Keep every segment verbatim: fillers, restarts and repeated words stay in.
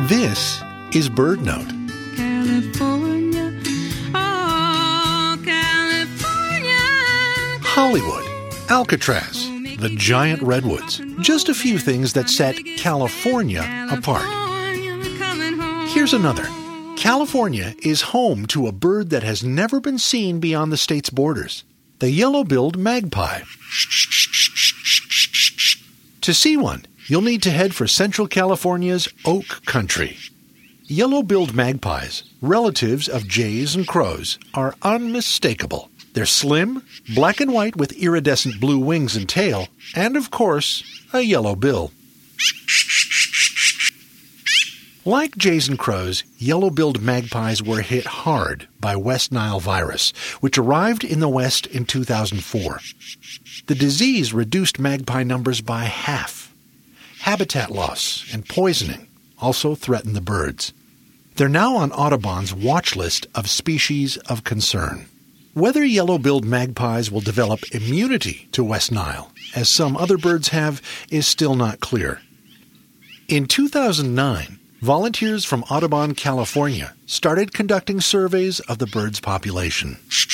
This is BirdNote. California, oh, California. Hollywood, Alcatraz, the giant redwoods. Just a few things that set California apart. Here's another. California is home to a bird that has never been seen beyond the state's borders, the yellow-billed magpie. To see one, you'll need to head for Central California's Oak Country. Yellow-billed magpies, relatives of jays and crows, are unmistakable. They're slim, black and white with iridescent blue wings and tail, and, of course, a yellow bill. Like jays and crows, yellow-billed magpies were hit hard by West Nile virus, which arrived in the West in two thousand four. The disease reduced magpie numbers by half. Habitat loss and poisoning also threaten the birds. They're now on Audubon's watch list of species of concern. Whether yellow-billed magpies will develop immunity to West Nile, as some other birds have, is still not clear. In two thousand nine, volunteers from Audubon, California, started conducting surveys of the bird's population.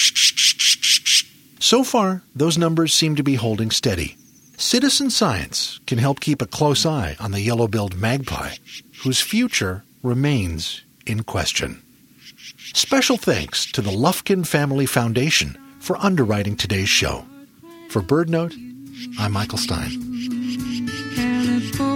So far, those numbers seem to be holding steady. Citizen science can help keep a close eye on the yellow-billed magpie, whose future remains in question. Special thanks to the Lufkin Family Foundation for underwriting today's show. For BirdNote, I'm Michael Stein. California.